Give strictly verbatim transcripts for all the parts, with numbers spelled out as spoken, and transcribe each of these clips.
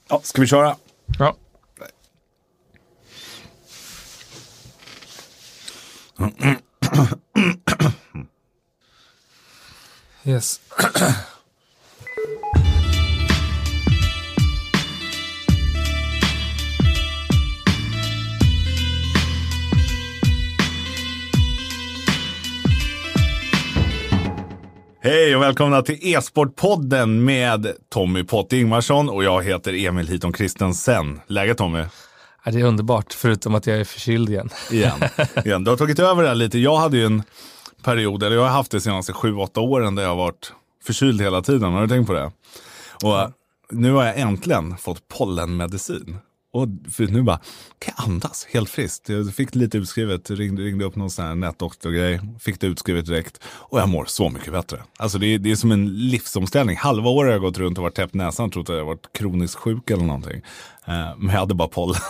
Ja, ska vi köra? Ja. Yes. Hej och välkomna till e-sportpodden med Tommy Pott Ingmarsson och jag heter Emil Hiton Christensen. Läget Tommy? Ja, det är underbart, förutom att jag är förkyld igen. Igen. igen. Du har tagit över det här lite. Jag hade ju en period, eller jag har haft det senaste sju åtta åren där jag har varit förkyld hela tiden. Har du tänkt på det? Och mm. nu har jag äntligen fått pollenmedicin. Och för nu bara, kan jag andas helt friskt? Jag fick lite utskrivet, ringde, ringde upp någon sån här nätdoktorgrej, fick det utskrivet direkt och jag mår så mycket bättre. Alltså det är, det är som en livsomställning. Halva året har jag gått runt och varit täppt näsan och trott att jag varit kroniskt sjuk eller någonting. Uh, men jag hade bara pollen.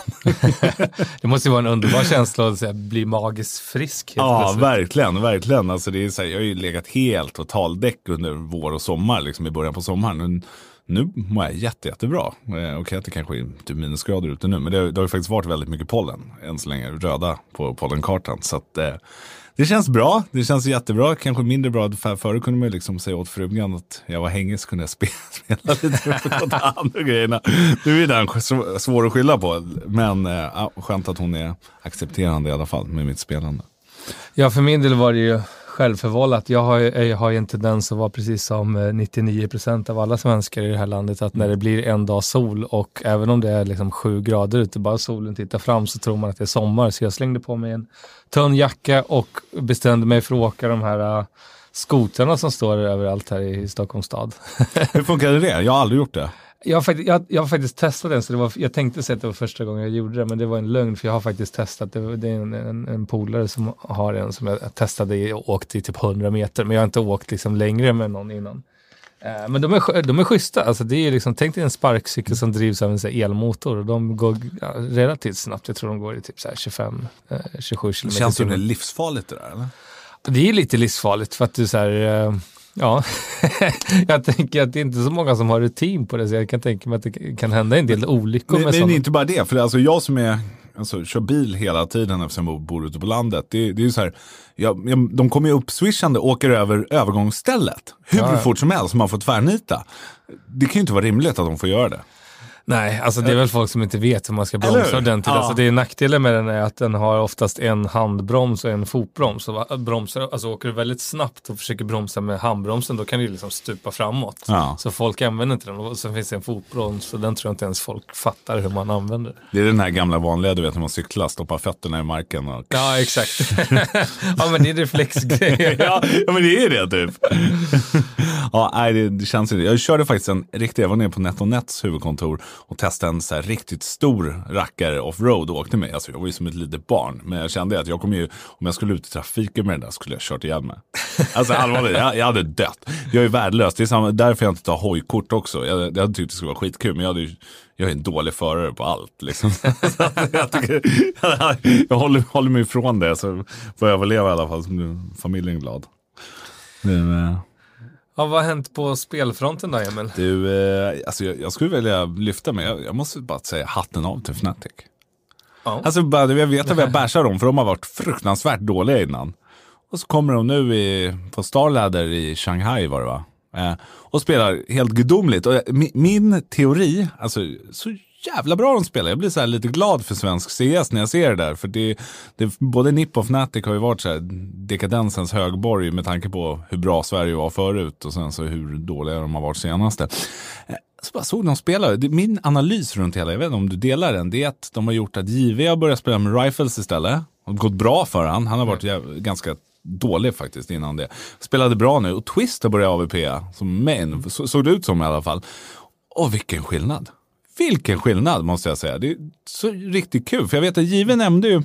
Det måste ju vara en underbar känsla att säga, bli magiskt frisk. Ja, plötsligt. verkligen, verkligen. Alltså det är så här, jag har ju legat helt totaldäck under vår och sommar, liksom i början på sommaren. Men nu mår jag jätte, jättebra. Okej okay, att det kanske är typ minusgrader ute nu. Men det, det har ju faktiskt varit väldigt mycket pollen. Än så länge röda på pollenkartan. Så att eh, det känns bra. Det känns jättebra. Kanske mindre bra. För förut kunde man ju liksom säga åt frugan att jag var hängig så kunde jag spela, spela lite på de andra grejerna. Nu är den svår att skylla på. Men eh, ja, skönt att hon är accepterande i alla fall med mitt spelande. Ja, för min del var det ju självförvållat. Jag har, jag har ju en tendens att vara precis som nittionio procent av alla svenskar i det här landet, att när det blir en dag sol och även om det är liksom sju grader ute, bara solen tittar fram, så tror man att det är sommar. Så jag slängde på mig en tunn jacka och bestämde mig för att åka de här uh, skotrarna som står överallt här i Stockholms stad. Hur funkade det? Jag har aldrig gjort det. Jag har, faktiskt, jag, jag har faktiskt testat den, så det var, jag tänkte säga att det var första gången jag gjorde det, men det var en lögn, för jag har faktiskt testat. Det, det är en, en, en polare som har en som jag testade i och åkte i typ hundra meter, men jag har inte åkt liksom längre med någon innan. Eh, men de är, de är schyssta, alltså det är liksom, tänk dig en sparkcykel som drivs av en så här, elmotor, och de går ja, relativt snabbt. Jag tror de går i typ så här, tjugofem till tjugosju kilometer. Känns som det är livsfarligt det där, eller? Det är lite livsfarligt för att du så här... Eh, Ja, jag tänker att det är inte så många som har rutin på det, så jag kan tänka mig att det kan hända en del olyckor men, med men sådana. inte bara det, för alltså jag som är, alltså, kör bil hela tiden eftersom jag bor ute på landet, det, det är ju så här, jag, jag, de kommer ju upp swishande och åker över övergångsstället hur ja. fort som helst, som man får tvärnita. Det kan ju inte vara rimligt att de får göra det. Nej, alltså det är väl folk som inte vet hur man ska bromsa ordentligt. Ja. Alltså det är nackdelen med den är att den har oftast en handbroms och en fotbroms. Så bromsar, alltså åker du väldigt snabbt och försöker bromsa med handbromsen, då kan du liksom stupa framåt. Ja. Så folk använder inte den. Och sen finns det en fotbroms, och den tror jag inte ens folk fattar hur man använder. Det är den här gamla vanliga, du vet, när man cyklar, stoppar fötterna i marken. Och... Ja, exakt. Ja, men det är reflexgrejer. ja, ja, men det är det typ. Ja, nej, det, det känns inte. Jag körde faktiskt en riktig, jag var nere på NetOnNets huvudkontor och testade en så här riktigt stor rackare off-road och åkte med. Alltså jag var ju som ett litet barn, men jag kände att jag kommer ju, om jag skulle ut i trafiken med den där, skulle jag kört ihjäl mig. Alltså allvarligt, jag, jag hade dött. Jag är värdelös, det är samma, därför jag inte tar hojkort också. Jag, jag hade tyckt det skulle vara skitkul, men jag, hade ju, jag är en dålig förare på allt. Liksom. jag, tycker, jag, jag håller, håller mig ifrån det, så får jag överleva i alla fall, som familjen glad. Men, ja, vad har hänt på spelfronten då, Emil? Du, eh, alltså jag, jag skulle vilja lyfta mig. Jag, jag måste bara säga hatten av till Fnatic. Ja. Alltså bara, jag vet att vi har bärsat dem, för de har varit fruktansvärt dåliga innan. Och så kommer de nu i, på Starladder i Shanghai var det va? Eh, och spelar helt gudomligt. Och min, min teori, alltså så jävla bra de spelar. Jag blir så här lite glad för svensk C S när jag ser det där. För det, det, både Nipp och Fnatic har ju varit så här dekadensens högborg med tanke på hur bra Sverige var förut och sen så hur dåliga de har varit senaste. Så bara såg de spela. Min analys runt hela, jag vet inte om du delar den, det är att de har gjort att J V har börjat spela med Rifles istället. Och gått bra för han. Han har varit jäv, ganska dålig faktiskt innan det. Spelade bra nu. Och Twist har börjat A V P som main. Så, såg det ut som i alla fall. Och vilken skillnad. Vilken skillnad måste jag säga. Det är så riktigt kul. För jag vet att J V nämnde ju,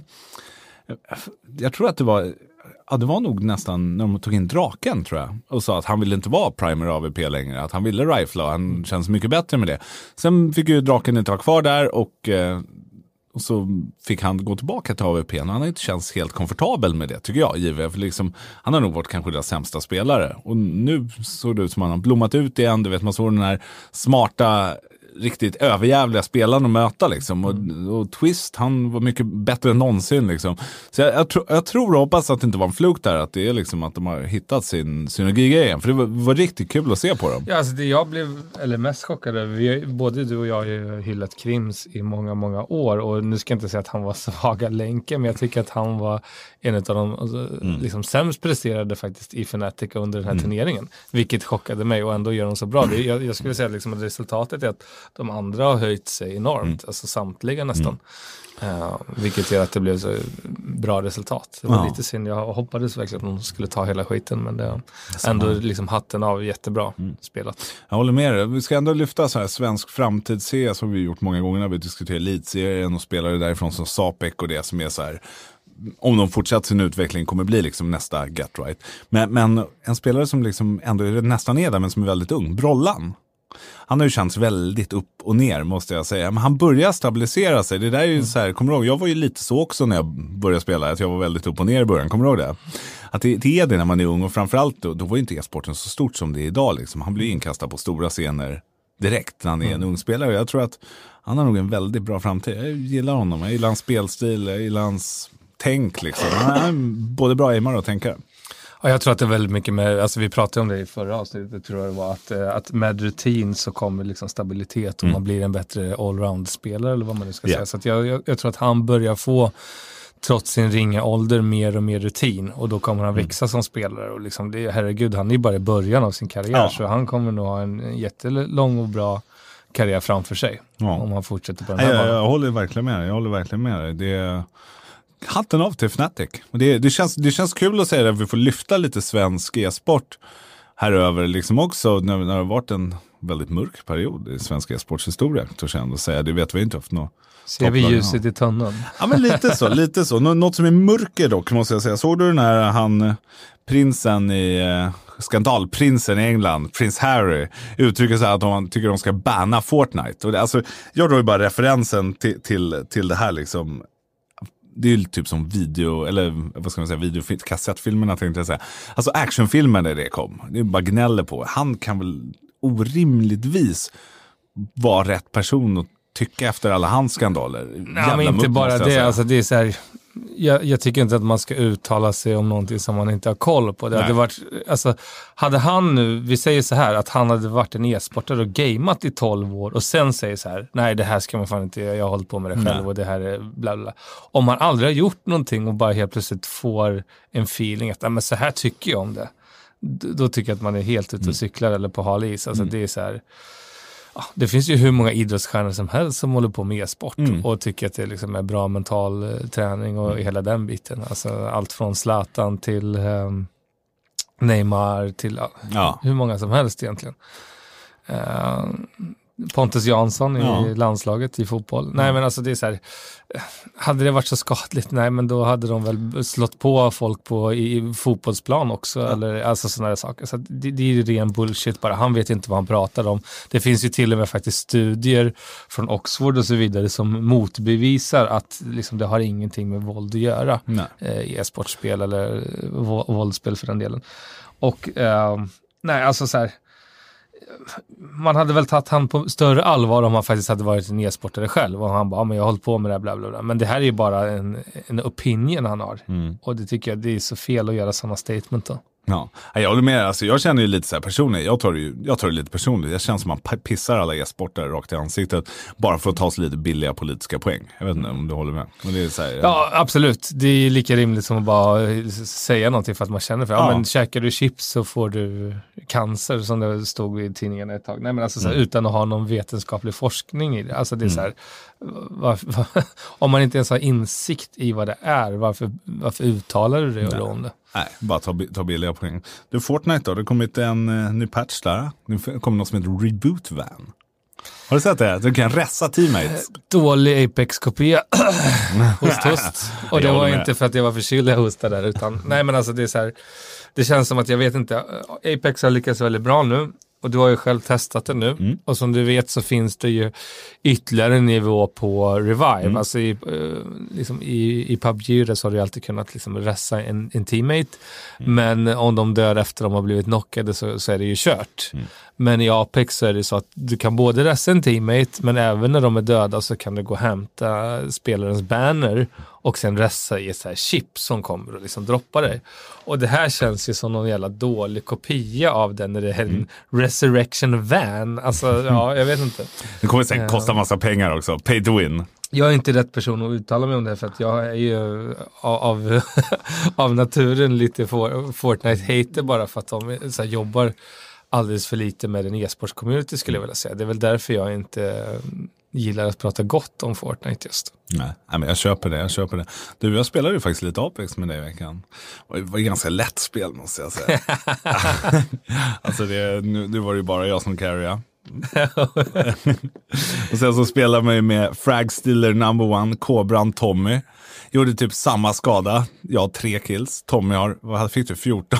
jag tror att det var, ja, det var nog nästan när de tog in draken tror jag. Och sa att han ville inte vara primer A V P längre. Att han ville rifla och han känns mycket bättre med det. Sen fick ju draken inte vara kvar där och, och så fick han gå tillbaka till A V P. Och han har inte känts helt komfortabel med det tycker jag. J V. För liksom, han har nog varit kanske deras sämsta spelare. Och nu såg det ut som att han har blommat ut igen. Du vet, man såg den här smarta riktigt överjävliga spelare att möta liksom. Och, och Twist, han var mycket bättre än någonsin liksom. Så jag, jag, tro, jag tror och hoppas att det inte var en fluk där, att det är liksom att de har hittat sin synergi igen, för det var, var riktigt kul att se på dem. Ja, alltså det jag blev eller mest chockad över, vi, både du och jag har ju hyllat Krims i många, många år, och nu ska jag inte säga att han var svaga länken, men jag tycker att han var en av de alltså, mm. liksom sämst presterade faktiskt i Fnatic under den här mm. turneringen, vilket chockade mig, och ändå gör de så bra. Det, jag, jag skulle säga liksom att resultatet är att de andra har höjt sig enormt, mm. alltså samtliga nästan. Mm. Uh, vilket gör att det blev så bra resultat. Det var ja. lite synd, jag hoppades verkligen att de skulle ta hela skiten, men det är ändå liksom hatten av, jättebra mm. spelat. Jag håller med dig. Vi ska ändå lyfta så här svensk framtidsserie som vi gjort många gånger när vi diskuterar elitserien och spelare därifrån som Sapek och det som är så här, om de fortsätter sin utveckling kommer bli liksom nästa Get Right. Men, men en spelare som liksom ändå är nästan är där, men som är väldigt ung, Brollan. Han har ju känts väldigt upp och ner, måste jag säga. Men han börjar stabilisera sig. Det där är ju så här, kommer du ihåg? Jag var ju lite så också när jag började spela, att jag var väldigt upp och ner i början. Kommer du ihåg det? Att det, det är det när man är ung, och framförallt då, då var ju inte e-sporten så stort som det är idag. Liksom. Han blir inkastad på stora scener direkt när han är en ung spelare. Jag tror att han har nog en väldigt bra framtid. Jag gillar honom. Jag gillar hans spelstil, jag gillar hans tänk. Liksom. Han är både bra aimare och tänkare. Ja, jag tror att det är väldigt mycket med, alltså vi pratade om det i förra avsnittet, tror jag det var, att, att med rutin så kommer liksom stabilitet och mm. man blir en bättre allround-spelare, eller vad man nu ska yeah. säga. Så att jag, jag, jag tror att han börjar få, trots sin ringa ålder, mer och mer rutin, och då kommer han växa mm. som spelare, och liksom det, herregud, han är bara i början av sin karriär, ja. så han kommer nog ha en jättelång och bra karriär framför sig, ja. om han fortsätter på den här jag, banan. Jag, jag håller verkligen med dig, jag håller verkligen med dig. Det är hatten av till Fnatic. Det, det, känns, det känns kul att säga att vi får lyfta lite svensk e-sport här över liksom också, när, när det har varit en väldigt mörk period i svensk e-sports historia, tror jag ändå säga. Det vet vi inte haft något. Ser vi ljuset i tunneln? Ja, men lite så, lite så. Nå- något som är mörker dock, måste jag säga. Såg du den här, han, prinsen i, eh, skandalprinsen i England, prins Harry, uttrycker så här att de tycker de ska banna Fortnite. Och det, alltså, jag drar ju bara referensen till, till, till det här liksom. Det är ju typ som video, eller vad ska man säga, video, kassettfilmerna tänkte jag säga. Alltså actionfilmen när det kom. Det är bara gnäller på. Han kan väl orimligtvis vara rätt person att tycka efter alla hans skandaler. Nej, men inte bara det. Alltså, det är så här, jag, jag tycker inte att man ska uttala sig om någonting som man inte har koll på. Det hade varit, alltså, hade han nu, vi säger så här, att han hade varit en e-sportare och gameat i tolv år och sen säger så här, nej det här ska man fan inte göra, jag har hållit på med det själv nej. och det här är bla bla. Om man aldrig har gjort någonting och bara helt plötsligt får en feeling att men så här tycker jag om det, då tycker jag att man är helt ute och cyklar eller på hal is. Alltså mm. det är så här, ja, det finns ju hur många idrottsstjärnor som helst som håller på med e-sport mm. och tycker att det liksom är bra mental uh, träning och mm. hela den biten. Alltså allt från Zlatan till um, Neymar till uh, ja. hur många som helst egentligen. Uh, Pontus Jansson i ja. landslaget i fotboll. Mm. Nej men alltså det är så här, hade det varit så skadligt, nej men då hade de väl slått på folk på i fotbollsplan också ja. eller alltså sådana där saker. Så det, det är ju ren bullshit bara. Han vet inte vad han pratar om. Det finns ju till och med faktiskt studier från Oxford och så vidare som motbevisar att liksom det har ingenting med våld att göra eh, i e-sportspel eller v- våldsspel för den delen. Och eh, nej alltså så här, man hade väl tagit han på större allvar om han faktiskt hade varit en e-sportare själv och han bara, men jag har hållit på med det här bla bla bla. Men det här är ju bara en, en opinion han har mm. och det tycker jag det är så fel att göra sådana statement då. Ja, jag håller med. Alltså, jag känner ju lite så här personligt. Jag tar det ju, jag tar det lite personligt. Jag känner som att man pissar alla e-sportare rakt i ansiktet bara för att ta sig lite billiga politiska poäng. Jag vet inte om du håller med. Men det är så här, ja. ja, absolut. Det är lika rimligt som att bara säga någonting för att man känner för ja, ja. men käkar du chips så får du cancer som det stod i tidningen ett tag. Nej, men alltså så här, mm. utan att ha någon vetenskaplig forskning i det. Alltså det är mm. så här, var, var, om man inte ens har insikt i vad det är, varför, varför uttalar du det om det? Nej, bara ta, ta billiga poäng. Du, Fortnite då, det kom inte en uh, ny patch där. Det kommer något som heter Reboot Van. Har du sett det? Du kan ressa teammates. Dålig Apex-kopia. Host, host. Och det var inte för att jag var förkyld jag hostade där, utan nej men alltså det är så här, det känns som att jag vet inte, Apex har lyckats väldigt bra nu. Och du har ju själv testat det nu. Mm. Och som du vet så finns det ju ytterligare en nivå på Revive. Mm. Alltså i, liksom i, i P U B G så har du alltid kunnat liksom ressa en, en teammate. Mm. Men om de dör efter de har blivit knockade så, så är det ju kört. Mm. Men i Apex så är det så att du kan både ressa en teammate, men även när de är döda så kan du gå och hämta spelarens banner och sen ressa i ett så här chip som kommer och liksom droppa dig. Och det här känns ju som någon jävla dålig kopia av den när det är en mm. Resurrection van. Alltså, ja, jag vet inte. Det kommer säkert kosta massa pengar också. Pay to win. Jag är inte rätt person att uttala mig om det för att jag är ju av, av naturen lite for, Fortnite-hater bara för att de så här, jobbar alldeles för lite med en e-sports-community skulle jag vilja säga. Det är väl därför jag inte gillar att prata gott om Fortnite just. Nej, men jag köper det, jag köper det. Du, jag spelade ju faktiskt lite Apex med dig i veckan. Det var ju ganska lätt spel måste jag säga. Alltså det, nu, nu var det ju bara jag som carryade. Och sen så spelar man ju med Fragstealer number one, Cobran Tommy. Gjorde typ samma skada. Jag har tre kills. Tommy har, vad fick du? fjorton.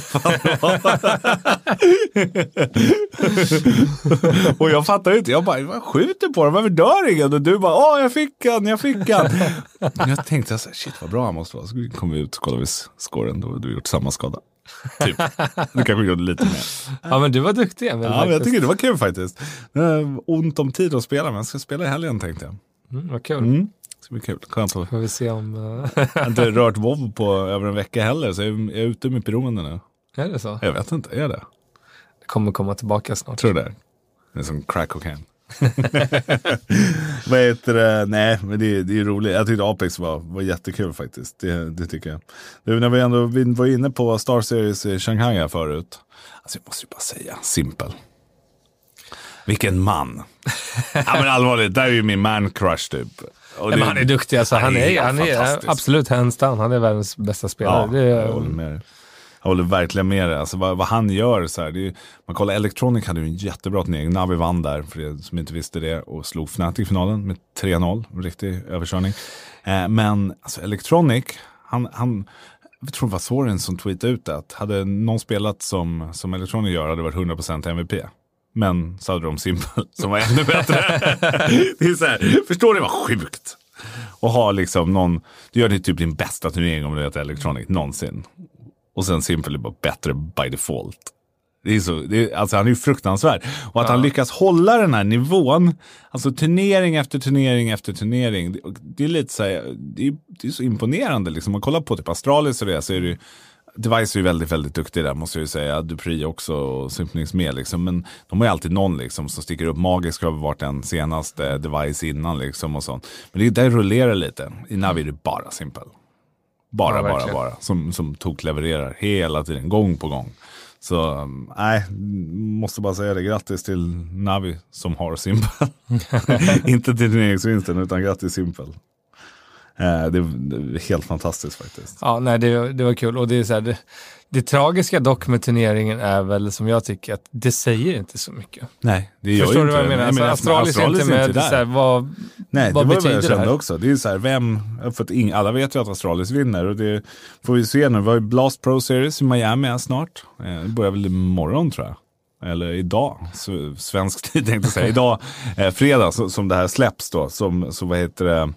Och jag fattar ju inte. Jag bara, jag skjuter på dem. Varför dör ingen? Och du bara, åh jag fick han, jag fick han. Jag tänkte så här, shit vad bra han måste vara. Så kom vi ut och kollade vi scoren. Då du gjort samma skada. Typ. Du kanske gjorde lite mer. Ja men du var duktig. Men ja men jag tycker det var kul faktiskt. Ont om tid att spela. Men jag ska spela i helgen tänkte jag. Mm, vad kul. Mm. Det blir kul. Skönt att... Får vi se om... jag har inte rört WoW på över en vecka heller. Så jag är ute med beroende nu. Är det så? Jag vet inte. Är det? Det kommer komma tillbaka snart. Tror det. Det är som crack cocaine. Vad heter det? Nej, men det, det är roligt. Jag tyckte Apex var, var jättekul faktiskt. Det, det tycker jag. Du, när vi ändå vi var inne på Star Series i Shanghai här förut. Alltså jag måste ju bara säga, simpel. Vilken man. Ja men allvarligt, där är ju min man crush typ. Och det, men han är duktig, alltså, han, är, han är, han är absolut hands down. Han är världens bästa spelare. Ja, det är, jag håller med. Jag håller verkligen med det. Alltså, vad, vad han gör så här, det är, man kollar Electronic hade ju en jättebra turnering. Navi vann där, för det som inte visste det, och slog Fnatic i finalen med tre noll. Riktig överkörning. Eh, men alltså, Electronic, han, han jag tror det var Soren som tweetade ut att hade någon spelat som, som Electronic gör hade det varit hundra procent M V P. Men så hade de Simple som var ännu bättre. Det är så här, förstår ni vad sjukt? Och ha liksom någon, du gör det typ din bästa turnering om du heter Electronic någonsin. Och sen Simple är bara bättre by default. Det är så, det är, alltså han är ju fruktansvärd. Och att ja. han lyckas hålla den här nivån, alltså turnering efter turnering efter turnering, det, det är lite så här, det är, det är så imponerande liksom. Man kollar på typ Astralis och det, så är det ju, Device är ju väldigt, väldigt duktig där måste jag ju säga. Dupri också och Symphonix med liksom. Men de har ju alltid någon liksom som sticker upp. Magisk har varit den senaste Device innan liksom och sånt. Men det där rullerar lite. I Navi är det bara Simple. Bara, ja, bara, bara. Som, som tog levererar hela tiden, gång på gång. Så nej, måste bara säga det. Grattis till Navi som har Simple. Inte till turneringsvinsten utan grattis Simple. Eh, det, det är helt fantastiskt faktiskt. Ja, nej, det, det var kul. Och det är så här, det, det tragiska dock med turneringen är väl som jag tycker att det säger inte så mycket. Nej, det gör Förstår ju du inte vad jag menar? Alltså, Astralis är inte med inte så här, vad, nej, vad det var betyder vad jag kände det här? också. Det är så här, vem, för att ing, alla vet ju att Astralis vinner och det får vi se nu. Vi har ju Blast Pro Series i Miami här snart. Eh, det börjar väl imorgon tror jag. Eller idag, så, svensk tid tänkte jag säga. Idag, eh, fredag så, som det här släpps då, som, så vad heter det?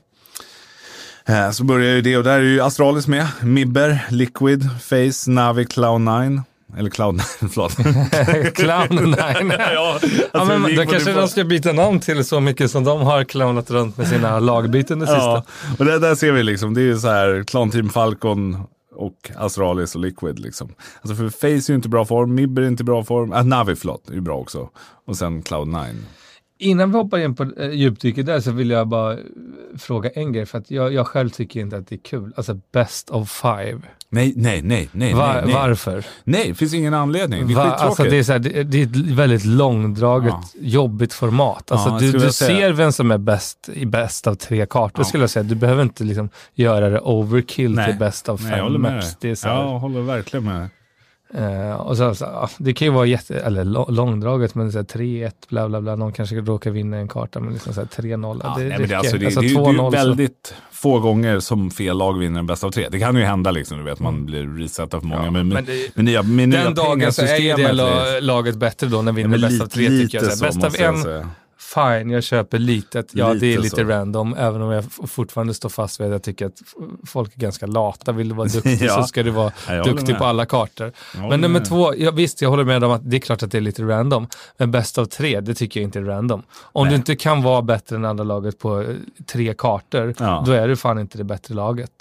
Så börjar ju det, och där är ju Astralis med. Mibber, Liquid, Face, Navi, Cloud nine. Eller Cloud nine, förlåt. Cloud nine. ja, alltså, ja, men då kanske de ska byta namn till så mycket som de har clownat runt med sina lagbyten det sista. Ja, och det, där ser vi liksom, det är ju så här Clan Team Falcon och Astralis och Liquid liksom. Alltså för Face är ju inte bra form, Mibber är inte bra form. Äh, Navi, förlåt, är ju bra också. Och sen Cloud nine. Innan vi hoppar in på äh, djupdyket där så vill jag bara fråga en grej, för att jag, jag själv tycker inte att det är kul. Alltså best of five. Nej, nej, nej, nej, Var, nej, nej. Varför? Nej, det finns ingen anledning. Det är Va, alltså det, är så här, det, det är ett väldigt långdraget, ja. jobbigt format. Alltså ja, du, du ser vem som är bäst i bäst av tre kartor, ja. skulle jag säga. Du behöver inte liksom göra det overkill nej. till bäst av fem nej, jag håller med maps. Det är så här. Ja, jag håller verkligen med. Uh, och så, så, uh, det kan ju vara jätte, eller långdraget, men så här, tre ett bla bla bla, någon kanske råkar vinna en karta, men liksom så här, tre noll. Ja, det, nej, men det, alltså, det, alltså, det, det, det är väldigt så. få gånger som fel lag vinner en bästa av tre. Det kan ju hända liksom, du vet, man blir resetad för många. Ja, men, men, det, men nya, med den dagen så är ju det la, laget bättre då när vi vinner ja, bästa av tre, tycker jag. Bästa av en, säga. Fine, jag köper litet. Ja, lite det är lite så. Random, även om jag fortfarande står fast vid att jag tycker att folk är ganska lata. Vill du vara duktig ja. så ska du vara ja, duktig på alla kartor. Men nummer med. två, ja, visst, jag håller med om att det är klart att det är lite random. Men bäst av tre, det tycker jag inte är random. Om Nej. du inte kan vara bättre än andra laget på tre kartor, ja. då är du fan inte det bättre laget.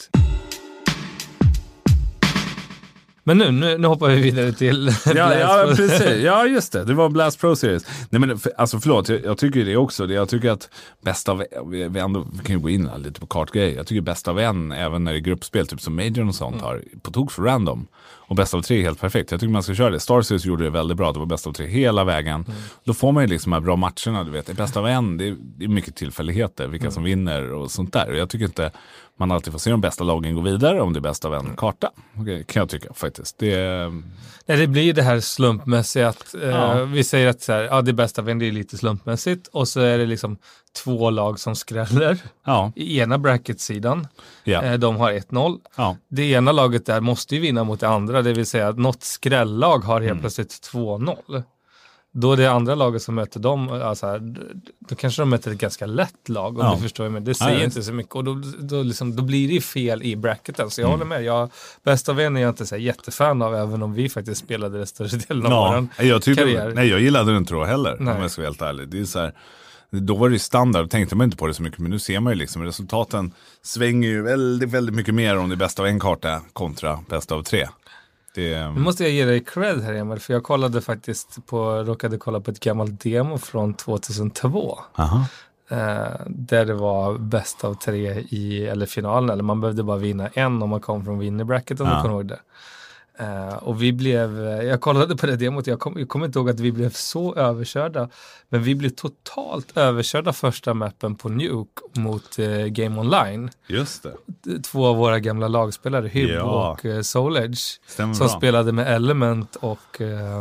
Men nu, nu, nu hoppar vi vidare till ja, ja, precis. Ja, just det. Det var Blast Pro Series. Nej, men för, alltså förlåt, jag, jag tycker det också. Det, jag tycker att bästa av vi, vi, ändå, vi kan ju gå in lite på kartgrejer. Jag tycker bästa av en, även när det är gruppspel, typ som Major och sånt, mm. har på tok för random. Och bästa av tre är helt perfekt. Jag tycker man ska köra det. Star Series gjorde det väldigt bra. Det var bästa av tre hela vägen. Mm. Då får man ju liksom de här bra matcherna, du vet. Det bästa av en, det är, det är mycket tillfälligheter. Vilka mm. som vinner och sånt där. Och jag tycker inte man alltid får se de bästa lagen gå vidare om det är bästa av en karta. Okay, kan jag tycka faktiskt. Det, är... Nej, det blir det här slumpmässiga att eh, ja. vi säger att så här, ja, det bästa av en, det är lite slumpmässigt. Och så är det liksom två lag som skräller. Ja. I ena bracket-sidan. Ja. Eh, de har ett noll. Ja. Det ena laget där måste ju vinna mot det andra. Det vill säga att något skrällag har helt mm. plötsligt två noll. Då är det andra laget som möter dem, alltså här, då kanske de möter ett ganska lätt lag, och ja. du förstår mig, det säger ja, inte så mycket, och då, då, liksom, då blir det fel i bracketen, så jag mm. håller med. Jag, bästa av en är jag inte så här jättefan av, även om vi faktiskt spelade det större delen av ja, våran jag tyckte, karriär. Nej, jag gillade det inte då heller, nej. om jag ska vara helt ärlig. Det är så här, då var det ju standard, då tänkte man inte på det så mycket, men nu ser man ju liksom, resultaten svänger ju väldigt, väldigt mycket mer om det är bästa av en karta kontra bästa av tre. Det... Nu måste jag ge dig cred här, Emil, för jag kollade faktiskt på, råkade kolla på ett gammalt demo från tvåtusentvå. Aha. Eh, där det var bäst av tre i, eller finalen, eller man behövde bara vinna en om man kom från winnerbracket, om ja. du kommer ihåg det. Uh, och vi blev, jag kollade på det demot, jag kommer kom inte ihåg att vi blev så överkörda, men vi blev totalt överkörda första mappen på Nuke mot uh, Game Online. Just det. Två av våra gamla lagspelare, Hyb ja. och uh, Soul Edge, Stämmer som bra. spelade med Element och uh,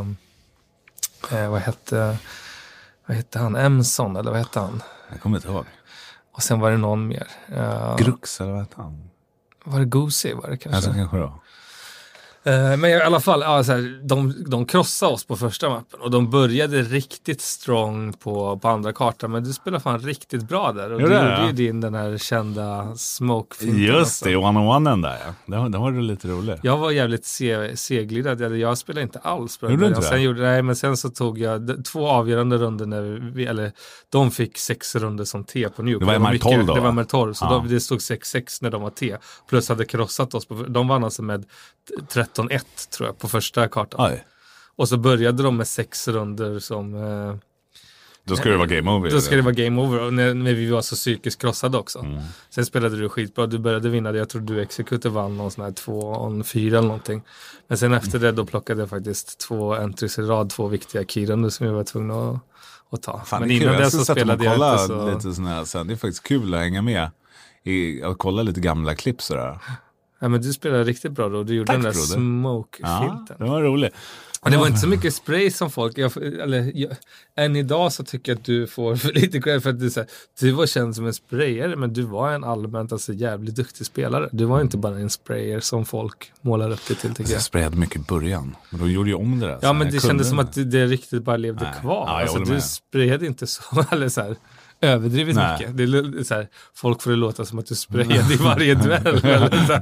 uh, vad hette vad hette han? Emson, eller vad hette han? Jag kommer inte ihåg. Och sen var det någon mer. Uh, Grux, eller vad hette han? Var det Goosey, var det kanske? Alltså kanske då. Men i alla fall, ja, så här, de, de krossade oss på första mappen och de började riktigt strong på, på andra kartan, men du spelade fan riktigt bra där, och jo, du gjorde ja. ju din den här kända smoke-finten. Just det, one-on-one där, ja. Den, den var det lite rolig. Jag var jävligt se, seglidad, jag, jag spelade inte alls på den där. Sen gjorde, nej, men sen så tog jag två avgörande runder när vi, eller de fick sex runder som T på Nuke. Det var M R tolv då? Det var M R tolv, så ja. de, det stod sex sex när de var T, plus hade krossat oss. På, de vann alltså med tretton ett tror jag på första kartan. Aj. Och så började de med sex runder som eh, då ska det vara game over. Då ska det vara game over, och när, när vi var så psykiskt krossade också. Mm. Sen spelade du skitbra, du började vinna. Jag tror du Executor vann någon sån här två fyra eller någonting. Men sen efter det då plockade jag faktiskt två entries i rad, två viktiga keyrunder som jag var tvungen att, att ta. Fan, men innan det så spelade jag inte så... lite sån här, sen. Det är faktiskt kul att hänga med i, att kolla lite gamla klipp sådär. Ja, men du spelade riktigt bra då. Du gjorde Tack, den där smoke-filten. Ja, det var roligt. Och det var inte så mycket spray som folk... Jag, eller, jag, än idag så tycker jag att du får för lite cred för att du, så här, du var känd som en sprayare, men du var en allmänt alltså, jävligt duktig spelare. Du var inte bara en sprayer som folk målar upp det till, tycker jag. Jag sprayade mycket i början, men då gjorde jag om det där. Ja, men det kändes som att det, det riktigt bara levde Nej. kvar. Ja, alltså, du sprayade inte så... Eller så här, överdrivet Nej. mycket. Det är så här, folk får det låta som att du sprayade i varje duell. Eller så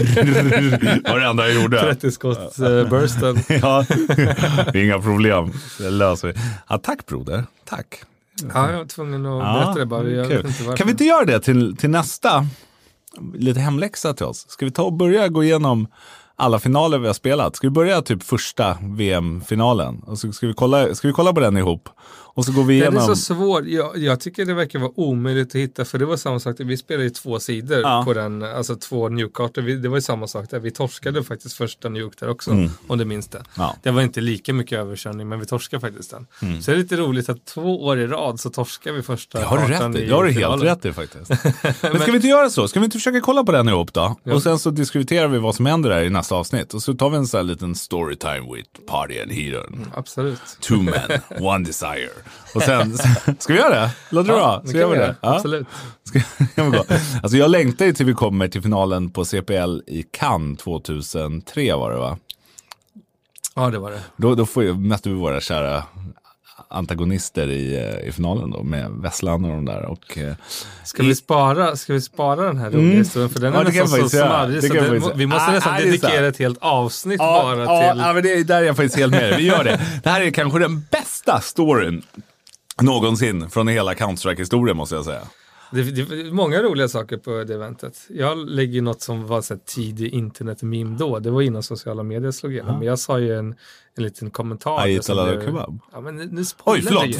här. Det var det enda jag gjorde. trettio-skotts uh, bursten. Ja, inga problem. Det löser vi. Ja, tack broder. Tack. Ja, jag var tvungen att ja, berätta det bara. Jag vet inte kan vi inte göra det till, till nästa? Lite hemläxa till oss. Ska vi ta och börja gå igenom alla finaler vi har spelat? Ska vi börja typ första V M-finalen? Och så ska vi kolla, ska vi kolla på den ihop? Och så går vi igenom. Det är så svårt. Jag, jag tycker det verkar vara omöjligt att hitta. För det var samma sak. Vi spelade ju två sidor ja. på den. Alltså två Nuke-kartor. Det var ju samma sak där. Vi torskade faktiskt första Nuke där också. Mm. Om du minns det. Ja. Det var inte lika mycket överkörning. Men vi torskade faktiskt den. Mm. Så det är lite roligt att två år i rad så torskar vi första. Jag har du rätt i. Jag har du helt rätt i faktiskt. Men ska vi inte göra så? Ska vi inte försöka kolla på den ihop då? Ja. Och sen så diskuterar vi vad som händer där i nästa avsnitt. Och så tar vi en sån här liten storytime with Party and Heathen. Mm, absolut. Two men, one desire. Och sen, ska vi göra det? Låter det ja, bra? Ska vi göra det? Ja? Absolut. Ska jag, gå? Alltså jag längtar ju till vi kommer till finalen på C P L i Cannes tjugohundratre var det va? Ja, det var det. Då, då får ju, möter vi våra kära antagonister i, i finalen då med Vesslan och de där och ska vi spara ska vi spara den här roliga mm. historien för den är ja, nästan så smarrig så det, vi måste ah, nästan ah, dedikera ett helt avsnitt ah, bara ah, till ja ah, men det är där jag faktiskt helt med vi gör det. Det här är kanske den bästa storyn någonsin från hela Counter-Strike-historien måste jag säga. Det, det är många roliga saker på det eventet. Jag lägger något som var så här tidig internet-meme då. Det var innan sociala medier slog igenom. Ja. Men jag sa ju en, en liten kommentar. Aj, talade blev... kebab. Ja, men nu, nu spoilar Oj, förlåt.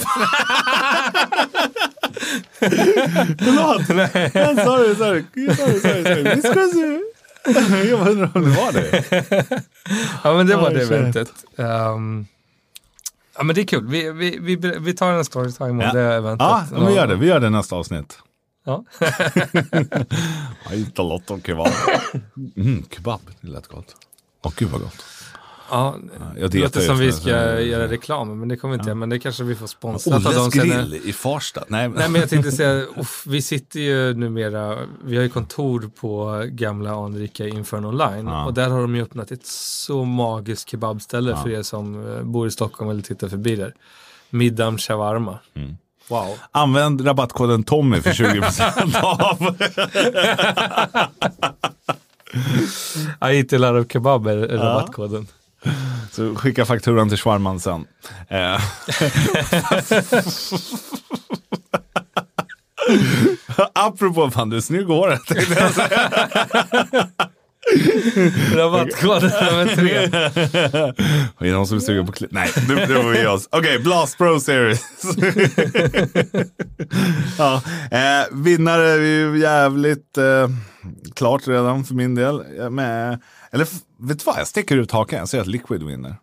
Förlåt. Nej. Sorry, sorry. Sorry, sorry, sorry. Vi ska se. Jag undrar om det var det. Ja, men det var det eventet. Um, ja, men det är kul. Vi, vi, vi, vi tar en storytime om ja. det eventet. Ja, men vi gör det. Vi gör det nästa avsnitt. Ja. Jag hittar lott om kebab. Mm, kebab, det lät gott. Åh, gud vad gott. Ja, jag det låter som vi ska så... göra reklam, men det kommer inte ja. Men det kanske vi får sponsra. Olles grill i Farsta. Nej, Nej, men jag tänkte säga, uff, vi sitter ju numera, vi har ju kontor på gamla anrika Infern Online ja. Och där har de ju öppnat ett så magiskt kebabställe ja. För er som bor i Stockholm eller tittar förbi där. Midam Shawarma. Mm. Wow. Använd rabattkoden Tommy för tjugo procent av. I eat a lot of kebab är ja. Rabattkoden. Så skicka fakturan till Schwarman sen. Eh. Apropå fan, du är snygg håret. Rabattkod nummer tre. Och är det någon som är sugen på klipp? Nej, det, det var vi oss. Okej, okay, Blast Pro Series. Ja, eh, vinnare är ju jävligt eh, klart redan för min del. Med, eller vet du vad, jag sticker ut hakan. Jag säger att Liquid vinner.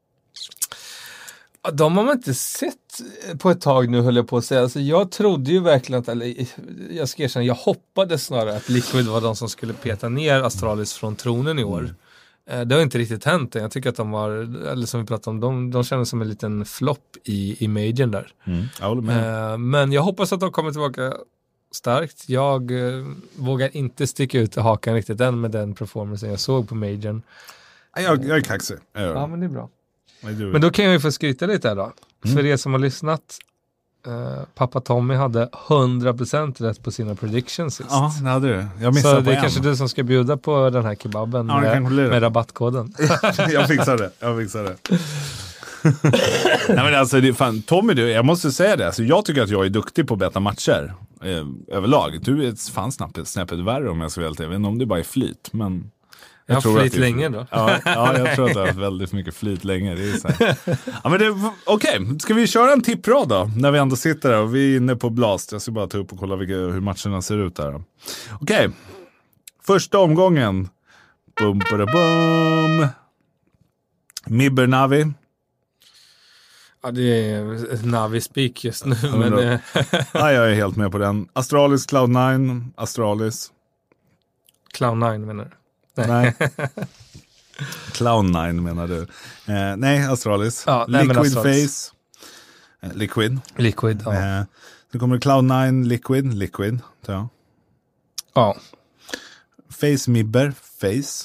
De har man inte sett på ett tag nu, höll jag på att säga. Alltså, jag trodde ju verkligen att, eller jag ska erkänna, jag hoppades snarare att Liquid var de som skulle peta ner Astralis från tronen i år. Mm. Det har inte riktigt hänt. Jag tycker att de var, eller som vi pratade om, de, de kändes som en liten flopp i, i majorn där. Mm. Jag håller med. Men jag hoppas att de kommer tillbaka starkt. Jag eh, vågar inte sticka ut hakan riktigt än med den performancen jag såg på majorn. Jag, jag är kaxig. Ja, men det är bra. Men då kan jag ju få skryta lite här då. Mm. För er som har lyssnat, uh, pappa Tommy hade hundra procent rätt på sina predictions sist. Ja, det hade du. Jag missade så det är en. Kanske du som ska bjuda på den här kebaben ja, med, med rabattkoden. Jag fixar det. Jag fixar det. Nej, men alltså, det är fan, Tommy, du, jag måste säga det. Alltså, jag tycker att jag är duktig på att beta matcher eh, överlag. Du är fan snäppet, snäppet värre om jag ska välja. Jag vet inte om det bara är flyt, men... Jag, jag har flyt länge då. Ja, ja, jag tror att jag har väldigt mycket flyt länge. Det är så här. Ja, men det, okej, okay. Ska vi köra en tipprad då? När vi ändå sitter där och vi är inne på Blast. Jag ska bara ta upp och kolla vilka, hur matcherna ser ut där. Okej, okay. Första omgången. Bum, bada, bum. Mibber Navi. Ja, det är Navi-speak just nu. Ja, men det... ja, jag är helt med på den. Astralis, Cloud nine, Astralis. Cloud nine menar du? Nej. nej. Clown nine menar du. Eh, nej, Astralis. Ja, nej, Liquid Astralis. Face. Eh, Liquid. Liquid, ja. Eh, så kommer Cloud nine, Liquid. Liquid, ja. Ja. Face Mibber, Face.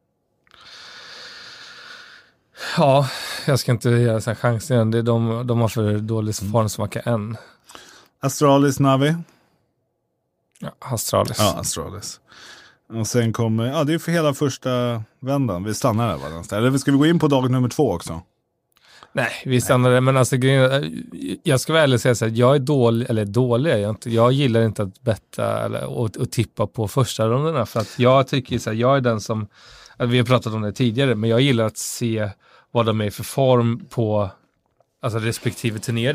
Ja, jag ska inte göra så här chansen. De, de, de har för dålig formsmacka än. Astralis, Navi. Ja, Astralis. Ja, Astralis. Och sen kommer, ja det är för hela första vändan. Vi stannar där va? Eller ska vi gå in på dag nummer två också? Nej, vi stannar där. Men alltså jag ska väl säga så att jag är dålig, eller dålig är jag inte. Jag gillar inte att betta eller, och, och tippa på första rundarna. För att jag tycker så här, jag är den som, vi har pratat om det tidigare, men jag gillar att se vad de är för form på alltså respektive turnering.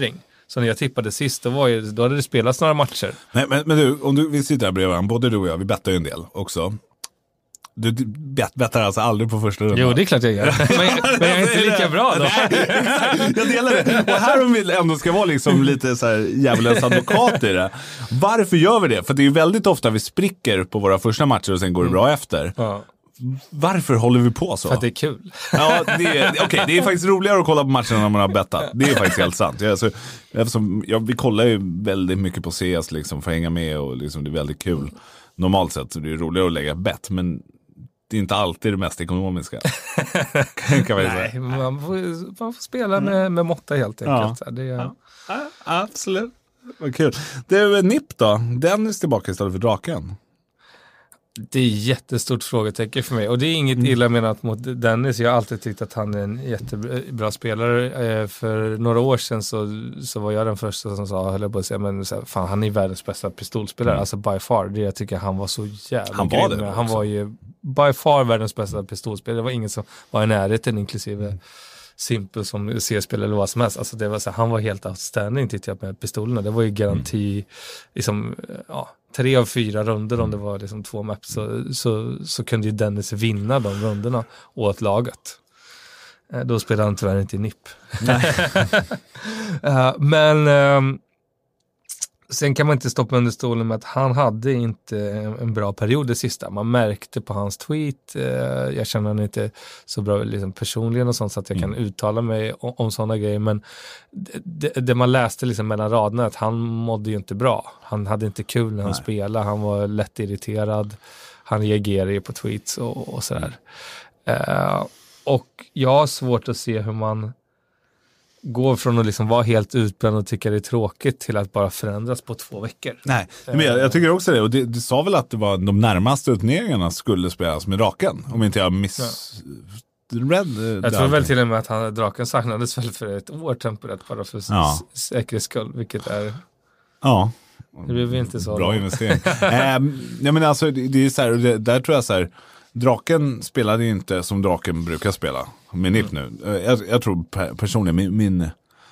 Så när jag tippade sist, då, var ju, då hade det spelats några matcher. Nej, men, men du, om du vill sitta här bredvid varandra, både du och jag, vi bettar ju en del också. Du bet, bettar alltså aldrig på första rundan? Jo, det är klart jag gör. Men, jag, men jag är inte lika bra då. Nej, jag delar det. Och här om vi ändå ska vara liksom lite så här djävulens advokat i det. Varför gör vi det? För det är ju väldigt ofta vi spricker på våra första matcher och sen går det bra efter. Ja. Varför håller vi på så? För att det är kul. Ja, det är, okej, okay, det är faktiskt roligare att kolla på matcherna när man har bettat. Det är faktiskt helt sant. Jag, alltså, eftersom, jag, vi kollar ju väldigt mycket på C S liksom, för att hänga med och liksom, det är väldigt kul. Normalt sett så det är roligare att lägga bett, men det är inte alltid det mest ekonomiska. kan man Nej, man får, man får spela med, med måtta helt enkelt. Ja. Det är... ja. Ja, absolut. Vad kul. Det är N I P då. Dennis tillbaka istället för Draken. Det är jättestort frågetecken för mig. Och det är inget mm. illa menat mot Dennis. Jag har alltid tyckt att han är en jättebra spelare. För några år sedan så, så var jag den första som sa, höll jag på att säga, men så här, fan, han är världens bästa pistolspelare. Mm. Alltså by far. Det jag tycker han var så jävla han var det Han var ju by far världens bästa pistolspelare. Det var ingen som var i närheten, inklusive mm. Simpel som C-spel eller vad som helst. Alltså det var så här, han var helt outstanding tyckte jag med pistolerna. Det var ju garanti mm. liksom, ja, tre av fyra runder om det var liksom två maps så, så, så kunde ju Dennis vinna de runderna åt laget. Då spelade han tyvärr inte i N I P. uh, men um, sen kan man inte stoppa under stolen med att han hade inte en bra period det sista. Man märkte på hans tweet. Uh, jag känner han inte så bra liksom, personligen och sånt så att jag mm. kan uttala mig om, om sådana grejer. Men det, det man läste liksom mellan raderna att han mådde ju inte bra. Han hade inte kul när han Nej. spelade. Han var lätt irriterad. Han reagerade ju på tweets och, och sådär. Uh, och jag har svårt att se hur man går från att liksom vara helt utbränd och tycka det är tråkigt till att bara förändras på två veckor. Nej, men jag, jag tycker också det. Och det, du sa väl att det var de närmaste utnäringarna skulle spelas med Draken? Om inte jag miss... Ja. Red, jag tror väl till och med att han, Draken saknades väl för ett år temporärt bara för ja. säkerhets skull, vilket är... Ja. Det blev inte så. Bra investering. ähm, jag menar alltså, det, det är så här, det, där tror jag så här, Draken spelade ju inte som Draken brukar spela med N I P nu. Jag, jag tror personligen, min, min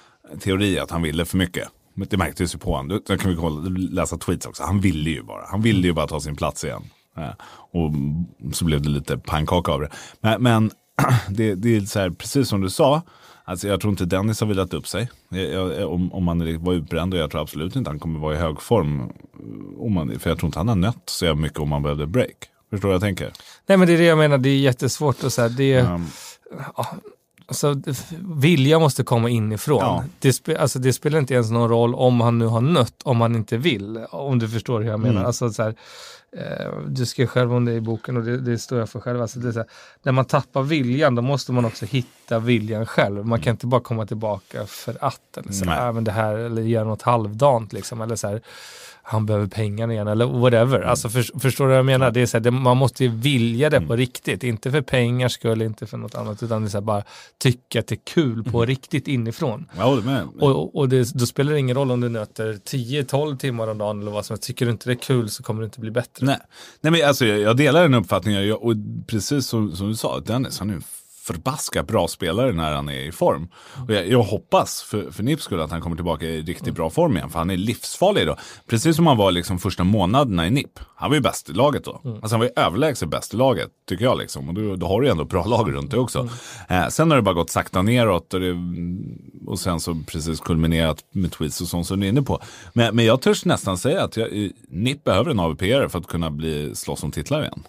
teori är att han ville för mycket. Det märktes ju på honom. Då kan vi kolla, läsa tweets också. Han ville ju bara. Han ville ju bara ta sin plats igen. Och så blev det lite pannkaka av det. Men, men det, det är så här, precis som du sa. Alltså jag tror inte Dennis har vilat upp sig. Jag, jag, om, om man var utbränd, och jag tror absolut inte han kommer vara i hög form. Om man, för jag tror inte han har nött så mycket om man behövde break. Förstår vad jag tänker? Nej, men det är det jag menar. Det är jättesvårt att säga. Det är... Um. Ja, alltså, vilja måste komma inifrån. Ja. Det, spe, alltså, det spelar inte ens någon roll om han nu har nött, om han inte vill. Om du förstår hur jag menar. Mm. Alltså, så här, eh, du skrev själv om det i boken och det, det står jag för själv. Alltså, det är så här, när man tappar viljan, då måste man också hitta viljan själv. Man kan inte bara komma tillbaka för att. Eller, så här, även det här, eller göra något halvdant. Liksom, eller så här, han behöver pengarna igen eller whatever. Mm. Alltså för, förstår du vad jag menar? Det är så här, det, man måste ju vilja det mm. på riktigt. Inte för pengar skull, inte för något annat. Utan det är så här, bara tycka att det är kul på mm. riktigt inifrån. Ja, det med. Och, och det, då spelar det ingen roll om du nöter tio tolv timmar om dagen eller vad som helst. Tycker du inte det är kul så kommer det inte bli bättre. Nej, Nej men alltså jag, jag delar den uppfattningen. Jag, och precis som, som du sa, Dennis, han är förbaskat bra spelare när han är i form. Och jag, jag hoppas för, för N I P skulle att han kommer tillbaka i riktigt bra form igen. För han är livsfarlig då. Precis som han var liksom första månaderna i N I P. Han var ju bäst i laget då. Mm. Alltså han var ju överlägset bäst i laget, tycker jag liksom. Och då, då har du ju ändå bra lag runt det också. Mm. Eh, sen har det bara gått sakta neråt. Och, det, och sen så precis kulminerat med tweets och sånt som du är inne på. Men, men jag törs nästan säga att jag, N I P behöver en A V P-are för att kunna bli slåss om titlar igen.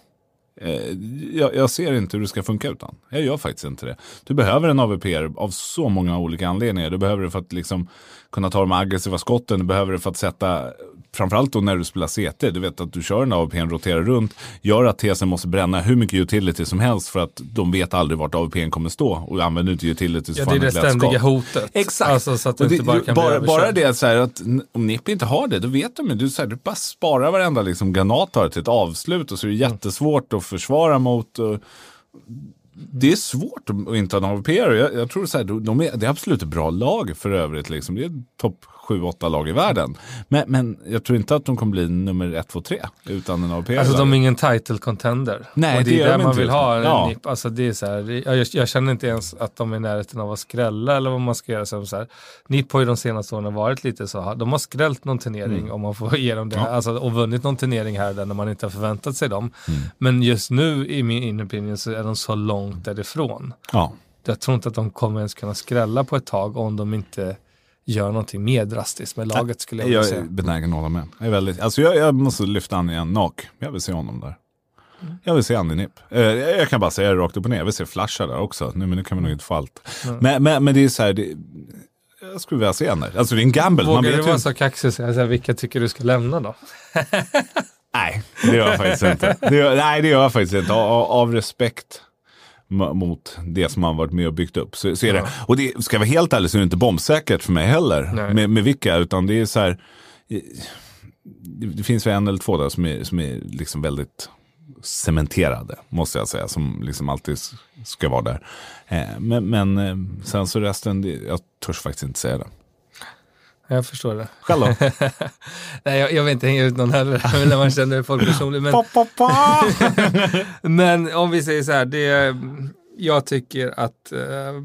Jag, jag ser inte hur det ska funka utan. Jag gör faktiskt inte det. Du behöver en A V P av så många olika anledningar. Du behöver det för att liksom kunna ta de aggressiva skotten. Du behöver det för att sätta, framförallt då när du spelar C T. Du vet att du kör en A V P, roterar runt. Gör att T S måste bränna hur mycket utility som helst för att de vet aldrig vart A V P kommer stå. Och använder inte utility så ja, det är det ständiga hotet. Exakt. Alltså, så att det, det inte bara kan bara, bara det så här att om N I P inte har det, då vet de ju. Du, så här, du bara sparar varenda liksom, granat har till ett avslut och så är det jättesvårt att försvara mot. Och, det är svårt att inte ha en A V P-are. Jag, jag tror så här, de är, det är absolut ett bra lag för övrigt. Liksom. Det är topp sju åtta lag i världen. Men, men jag tror inte att de kommer bli nummer ett, två, tre utan en A V P-are. Alltså de är ingen title contender. Nej, och det, det är där man inte. vill ha en ja. N I P. Alltså det är så här, jag, jag känner inte ens att de är i närheten av att skrälla eller vad man ska göra. Så här. N I P har ju de senaste åren varit lite så. De har skrällt någon turnering mm. om man får ge dem det. Ja. Alltså, och vunnit någon turnering här där när man inte har förväntat sig dem. Mm. Men just nu i min opinion så är de så långt därifrån. Ja. Jag tror inte att de kommer ens kunna skrälla på ett tag om de inte gör någonting mer drastiskt med laget skulle jag vilja säga. Jag är benägen att hålla med. Jag, är väldigt, alltså jag, jag måste lyfta han igen, Nak. Jag vill se honom där. Mm. Jag vill se han i N I P. Eh, jag kan bara säga det rakt upp och ner. Jag vill se Flasha där också. Nu, men nu kan man nog inte få allt. Mm. Men, men, men det är så här... Det, jag skulle vilja se henne. Alltså det är en gamble. Vågar man du vet vara ju... så kaxig och säga vilka tycker du ska lämna då? Nej, det gör jag faktiskt inte. Det gör, nej, det gör jag faktiskt inte. Av, av respekt mot det som man varit med och byggt upp. Så, så är det. Ja. Och det ska vara helt ärligt så är det inte bombsäkert för mig heller. Med, med vilka, utan det är så här... Det, det finns ju en eller två där som är, som är liksom väldigt cementerade, måste jag säga, som liksom alltid ska vara där. Eh, men, men sen så resten, det, jag törs faktiskt inte säga det. Jag förstår det. Själv då? Nej, jag, jag vill inte hänga ut någon heller när man känner folk personligt. Men, men om vi säger så här, det, jag tycker att eh,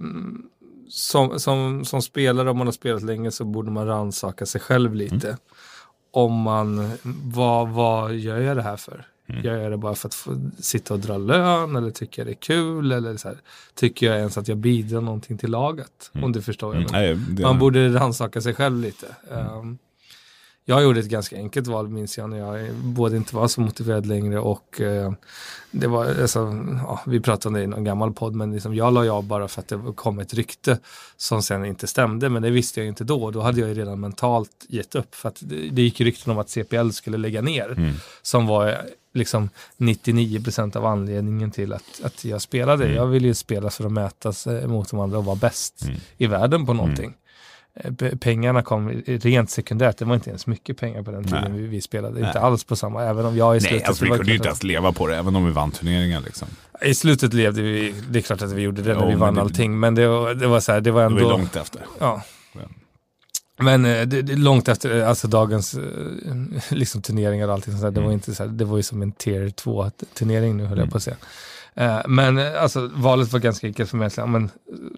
som, som, som spelare, om man har spelat länge så borde man rannsaka sig själv lite. Mm. Om man, vad, vad gör jag det här för? Mm. Gör jag det bara för att få sitta och dra lön eller tycker jag det är kul eller så här, tycker jag ens att jag bidrar någonting till laget mm. om du förstår jag. Mm. Nej, man borde rannsaka sig själv lite. Mm. Um, jag gjorde ett ganska enkelt val minns jag när jag både inte var så motiverad längre och uh, det var alltså, ja, vi pratade om det i någon gammal podd men liksom, jag la av bara för att det kom ett rykte som sen inte stämde men det visste jag inte då. Då hade jag ju redan mentalt gett upp för att det, det gick rykten om att C P L skulle lägga ner mm. som var liksom nittionio procent av anledningen till att, att jag spelade. Mm. Jag ville ju spela för att mätas mot de andra och vara bäst mm. i världen på någonting. Mm. P- pengarna kom rent sekundärt. Det var inte ens mycket pengar på den tiden vi, vi spelade. Nej. Inte alls på samma, även om jag i slutet... Nej, alltså vi kunde ju inte ens leva på det, även om vi vann turneringar liksom. I slutet levde vi, det är klart att vi gjorde det när jo, vi vann det, allting, men det var, det var så här, det var ändå... Det var långt efter. Ja. ja. Men det, det, långt efter, alltså dagens liksom turneringar och allting sånt där, det var inte så här, det var ju som en tier två turnering nu höll jag på att säga. Men alltså valet var ganska enkelt för mig. Men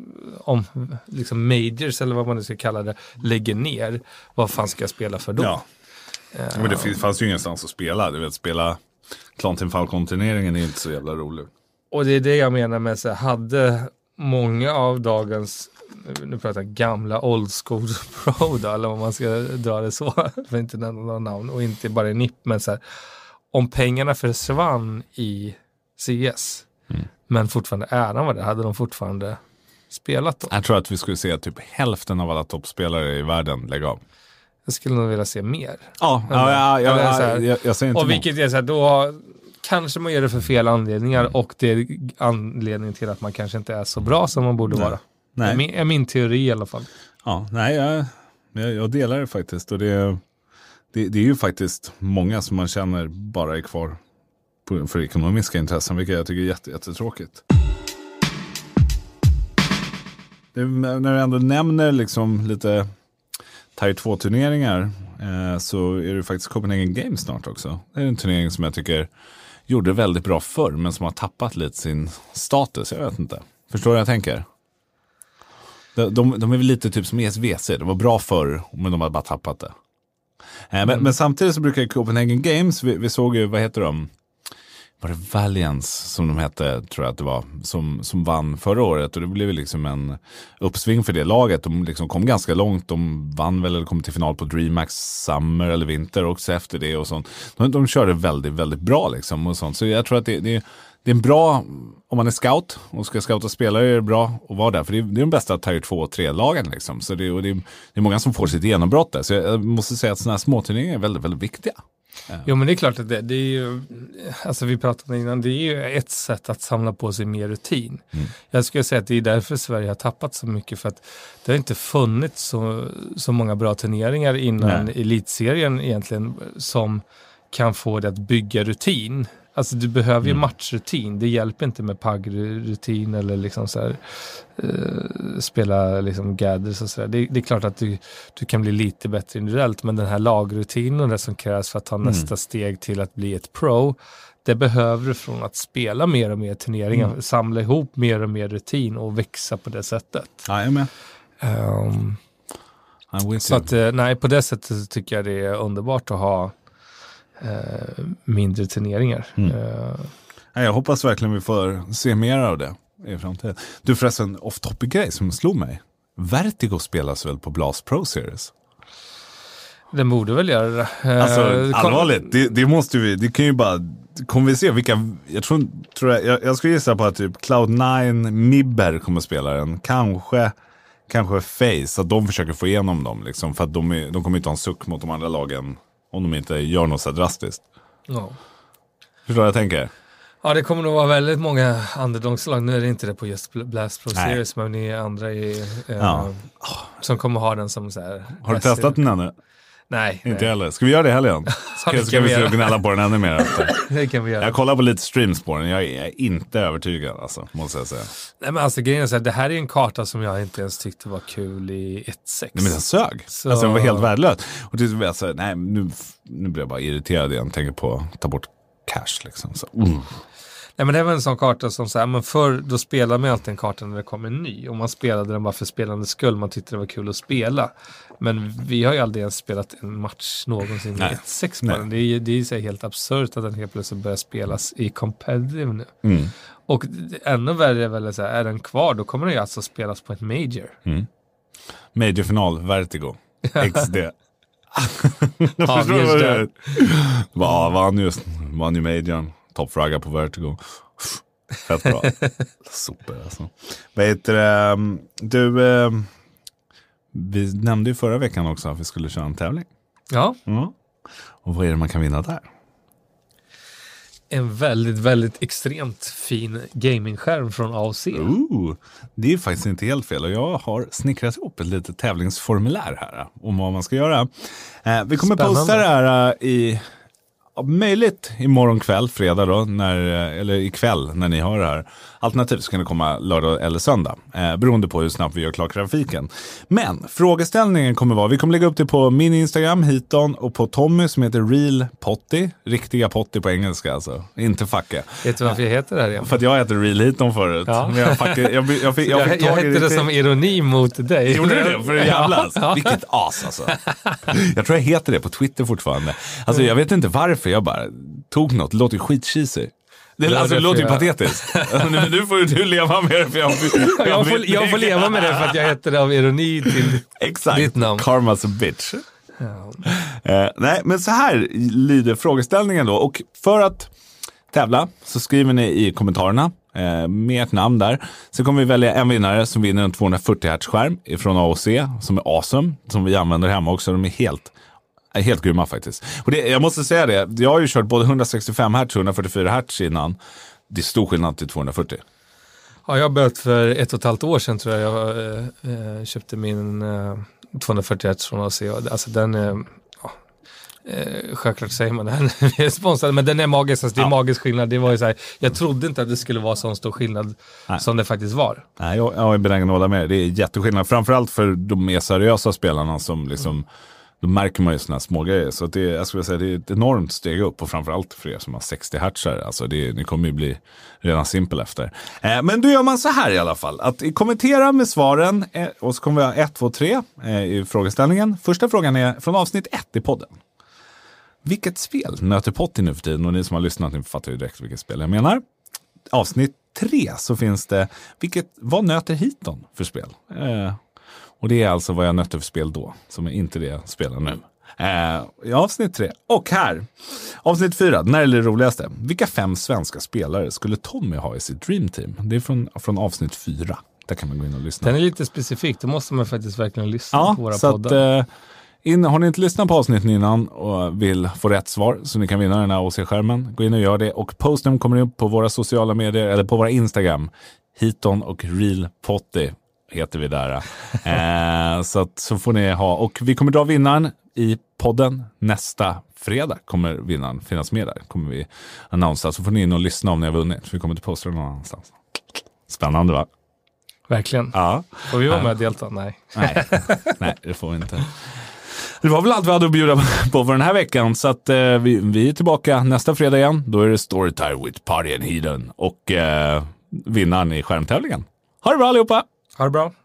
om liksom majors eller vad man nu ska kalla det lägger ner, vad fan ska jag spela för då? Ja. Uh, men det fanns ju ingenstans att spela. Du vet, spela Clan Team Falcon-turneringen är inte så jävla rolig. Och det är det jag menar med så här, hade många av dagens, nu pratar jag gamla old school pro då, eller om man ska dra det så, för inte nämna några namn och inte bara i N I P, men så här, om pengarna försvann i C S mm. men fortfarande äran var det, hade de fortfarande spelat då? Jag tror att vi skulle se typ hälften av alla toppspelare i världen lägga av. Jag skulle nog vilja se mer. Ja, ja, ja, ja, ja här, jag, jag säger inte. Och vilket är så här, då kanske man gör det för fel anledningar mm. och det är anledningen till att man kanske inte är så bra som man borde nej. vara. Nej. Det är min, är min teori i alla fall. Ja, nej, jag, jag, jag delar det faktiskt och det, det, det är ju faktiskt många som man känner bara är kvar för ekonomiska intressen, vilket jag tycker är jätte, jättetråkigt. Det, när du ändå nämner liksom lite Tier två-turneringar eh, så är det faktiskt Copenhagen Games snart också. Det är en turnering som jag tycker gjorde väldigt bra förr men som har tappat lite sin status, jag vet inte. Förstår du vad jag tänker? De, de, de är väl lite typ som E S V C, det var bra förr men de har bara tappat det. Eh, mm. men, men samtidigt så brukar Copenhagen Games, vi, vi såg ju, vad heter de? Var det Valiance som de hette, tror jag att det var, som, som vann förra året. Och det blev liksom en uppsving för det laget. De liksom kom ganska långt. De vann väl eller kom till final på DreamHack Summer eller Vinter också efter det och sånt. De, de körde väldigt, väldigt bra liksom och sånt. Så jag tror att det, det, det är en bra, om man är scout och ska scouta spelare är det bra att vara där. För det är, det är de bästa Tier två och tre-lagen liksom. Så det, och det, är, det är många som får sitt genombrott där. Så jag måste säga att sådana här småturneringar är väldigt, väldigt viktiga. Ja. Jo men det är klart att det, det är ju, alltså vi pratade innan, det är ju ett sätt att samla på sig mer rutin. Mm. Jag skulle säga att det är därför Sverige har tappat så mycket, för att det har inte funnits så, så många bra turneringar innan Nej. elitserien egentligen som kan få det att bygga rutin. Alltså du behöver ju Mm. matchrutin. Det hjälper inte med P U G-rutin eller liksom så här, uh, spela liksom gathers och sådär. Det, det är klart att du, du kan bli lite bättre individuellt, men den här lagrutinen och det som krävs för att ta mm. nästa steg till att bli ett pro, det behöver du från att spela mer och mer turneringar, mm. samla ihop mer och mer rutin och växa på det sättet. Ja, jag är med. Um, så att, nej, på det sättet tycker jag det är underbart att ha Uh, mindre turneringar. Mm. Uh, jag hoppas verkligen vi får se mer av det i framtiden. Du, förresten, off-topic-grej som slog mig. Vertigo spelas väl på Blast Pro Series? Den borde väl göra det. Uh, alltså, allvarligt. Det, det måste vi, det kan ju bara, kommer vi se vilka, jag tror, tror jag, jag, jag skulle gissa på att typ Cloud nine, Mibber kommer spela den. Kanske kanske Face, så att de försöker få igenom dem liksom, för att de, är, de kommer inte ha en suck mot de andra lagen om de inte gör något så drastiskt. Ja. Förstår vad jag tänker? Ja, det kommer nog vara väldigt många underdogslag. Nu är det inte det på just Blast Pro Series, men ni andra i, eh, ja. som kommer ha den som så här. Har du testat den ännu? Nej. Inte heller. Ska vi göra det helgen? Ska, ja, ska vi se gnälla på den ännu mer efter? Det kan vi göra. Jag kollar på lite streams på den. Jag är inte övertygad, alltså, måste jag säga. Nej, men alltså grejen är så här, det här är en karta som jag inte ens tyckte var kul i ett sex. Nej, men den sög. Så... Alltså den var helt värdelös. Och det är så här, nej, nu, nu blir jag bara irriterad igen. Tänker på att ta bort cash liksom. Så, mm. Nej, men det var en sån karta som så här, men förr då spelade man alltid en karta när det kom en ny. Och man spelade den bara för spelande skull. Man tyckte det var kul att spela. Men vi har ju aldrig ens spelat en match någonsin i ett sex på den. Det är, det är så helt absurt att den helt plötsligt börjar spelas i competitive nu. Mm. Och ännu värre är väl så här, är den kvar då kommer den ju alltså spelas på ett major. Mm. Major-final, Vertigo. X D. Ja, just det. Va, vann ju, vann ju Majorn. Toppfragga på Vertigo. Fett bra. Super alltså. Vad heter det? Du, eh, vi nämnde ju förra veckan också att vi skulle köra en tävling. Ja. Mm. Och vad är det man kan vinna där? En väldigt, väldigt extremt fin gamingskärm från A O C. Ooh, det är faktiskt inte helt fel. Och jag har snickrat ihop ett litet tävlingsformulär här om vad man ska göra. Eh, vi kommer Spännande. posta det här i... möjligt imorgon kväll, fredag då, när, eller ikväll när ni har det här. Alternativt så kan det komma lördag eller söndag, eh, beroende på hur snabbt vi gör klar grafiken. Men frågeställningen kommer vara, vi kommer lägga upp det på min Instagram, Hiton, och på Tommy som heter Real Potty, riktiga Potty på engelska alltså, inte facka. Vet du varför jag heter det här igen? För att jag heter Real Hiton förut. Ja. Men jag, fuck, jag, jag, fick, jag, fick jag, jag, jag hette det som ironi mot dig. Gjorde du det? För det jävlas. Ja. Vilket as alltså. Jag tror jag heter det på Twitter fortfarande. Alltså jag vet inte varför, jag bara tog något, det låter ju skitcheesy. Det, det, alltså, det låter ju jag... patetiskt. nu, nu får du leva med det. För jag, jag, jag, får, jag får leva med det för att jag heter det av ironi till exakt. Ditt namn. Karma's a bitch. Ja. Eh, nej, men så här lyder frågeställningen då. Och för att tävla så skriver ni i kommentarerna eh, med ert namn där. Så kommer vi välja en vinnare som vinner en tvåhundrafyrtio hertz-skärm från A O C som är awesome. Som vi använder hemma också. De är helt... är helt grymma faktiskt. Och det, jag måste säga det, jag har ju kört både hundrasextiofem hertz och hundrafyrtiofyra hertz innan. Det är stor skillnad till tvåhundrafyrtio. Ja, jag har börjat för ett och ett halvt år sedan tror jag. Jag äh, köpte min äh, tvåhundrafyrtio hertz från A C. Alltså den är, ja, äh, självklart säger man den är sponsrad, men den är magisk. Alltså, det är ja. magisk skillnad. Det var ju så här, jag trodde inte att det skulle vara så stor skillnad Nej. som det faktiskt var. Nej, jag, jag är benägen att hålla med. Det är jätteskillnad. Framförallt för de mer seriösa spelarna som liksom mm. då märker man ju såna små grejer. Så att det, jag skulle säga, det är ett enormt steg upp. Och framförallt för er som har sextio hertz. Alltså det, det kommer ju bli redan simpel efter. Eh, men då gör man så här i alla fall. Att kommentera med svaren. Eh, och så kommer vi ha ett, två, tre eh, i frågeställningen. Första frågan är från avsnitt ett i podden. Vilket spel nöter Potty nu för tiden? Och ni som har lyssnat, ni fattar ju direkt vilket spel jag menar. Avsnitt tre så finns det, vilket, vad nöter Hiton för spel? Eh, Och det är alltså vad jag nötte för spel då, som är inte det jag spelar nu. Eh, I avsnitt tre. Och här, avsnitt fyra, när är det roligaste? Vilka fem svenska spelare skulle Tommy ha i sitt Dream Team? Det är från, från avsnitt fyra. Där kan man gå in och lyssna. Den är lite specifik, då måste man faktiskt verkligen lyssna ja, på våra så poddar. Att, eh, in, har ni inte lyssnat på avsnitten innan och vill få rätt svar så ni kan vinna den här O C-skärmen, gå in och gör det. Och posten kommer upp på våra sociala medier, eller på våra Instagram. Hiton och Real Potty. heter vi där. eh, så, att, så får ni ha. Och vi kommer dra vinnaren i podden nästa fredag. Kommer vinnaren finnas med där. Kommer vi annonsera. Så får ni in och lyssna om ni har vunnit. För vi kommer inte posta det någon annanstans. Spännande, va? Verkligen. Ja. Får vi vara med och delta? Nej. Nej. Nej, det får vi inte. Det var väl allt vi hade att bjuda på för den här veckan. Så att eh, vi, vi är tillbaka nästa fredag igen. Då är det Storytime with Party and Heathen. Och eh, vinnaren i skärmtävlingen. Ha det bra allihopa! Ha det bra!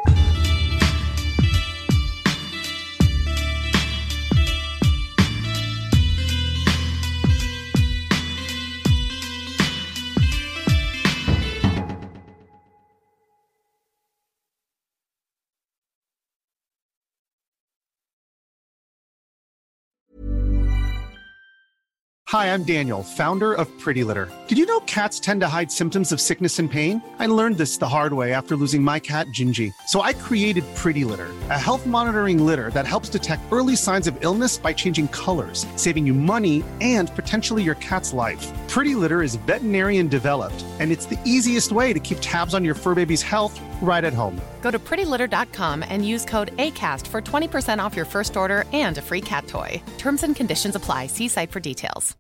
Hi, I'm Daniel, founder of Pretty Litter. Did you know cats tend to hide symptoms of sickness and pain? I learned this the hard way after losing my cat, Gingy. So I created Pretty Litter, a health monitoring litter that helps detect early signs of illness by changing colors, saving you money and potentially your cat's life. Pretty Litter is veterinarian developed, and it's the easiest way to keep tabs on your fur baby's health right at home. Go to pretty litter dot com and use code ACAST for twenty percent off your first order and a free cat toy. Terms and conditions apply. See site for details.